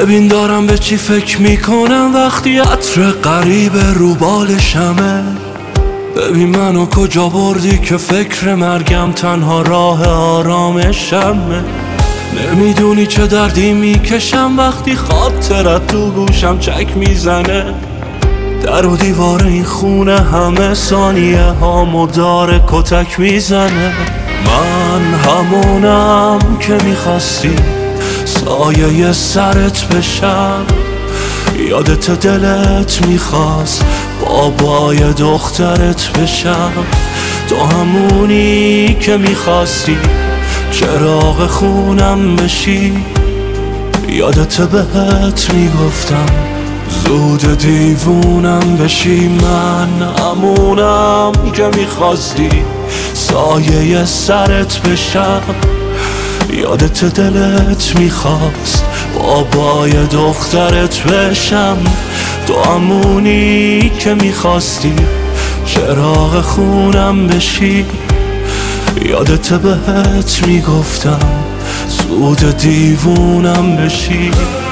ببین دارم به چی فکر میکنم وقتی عطر غریب رو بالشمه. ببین منو کجا بردی که فکر مرگم تنها راه آرامشمه. نمیدونی چه دردی میکشم وقتی خاطرت تو گوشم چک میزنه. در و دیوار این خونه همه ثانیه هامو داره کتک میزنه. من همونم که میخواستی سایه سرت بشم. یادت دلت میخواست بابای دخترت بشم. تو همونی که میخواستی چراغ خونم بشی. یادت بهت میگفتم زود دیوونم بشی. من همونم که میخواستی سایه سرت بشم. یادت دلت میخواست بابای دخترت بشم. تو همونی که میخواستی چراغ خونم بشی. یادت بهت میگفتم زود دیوونم بشی.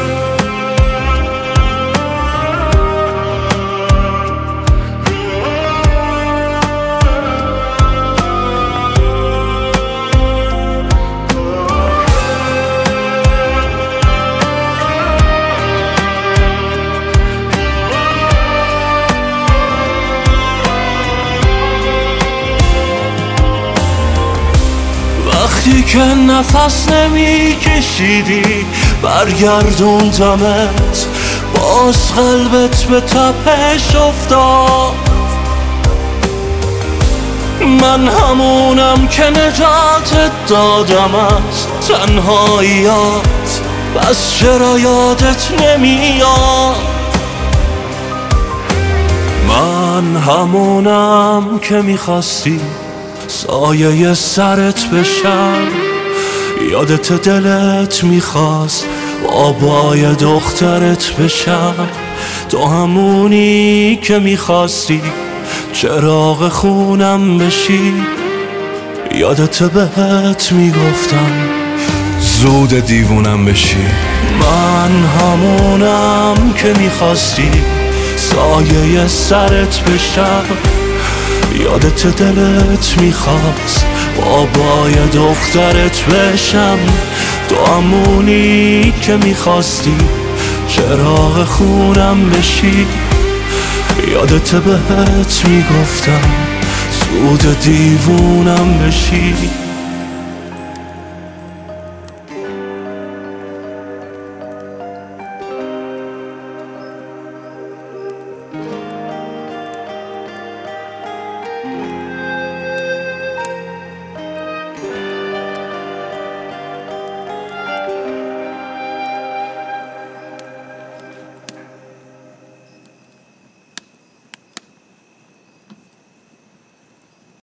وقتی که نفس نمی کشیدی برگردوندمت، باز قلبت به تپش افتاد. من همونم که نجاتت دادم از تنهاییات، بس چرا یادت نمیاد؟ من همونم که میخواستی سایه سرت بشم. یادت دلت میخواست بابای دخترت بشم. تو همونی که میخواستی چراغ خونم بشی. یادت بهت میگفتم زود دیوونم بشی. من همونم که میخواستی سایه سرت بشم. یادت دلت میخواست بابای دخترت بشم. تو همونی که میخواستی چراغ خونم بشی. یادت بهت میگفتم زود دیوونم بشی.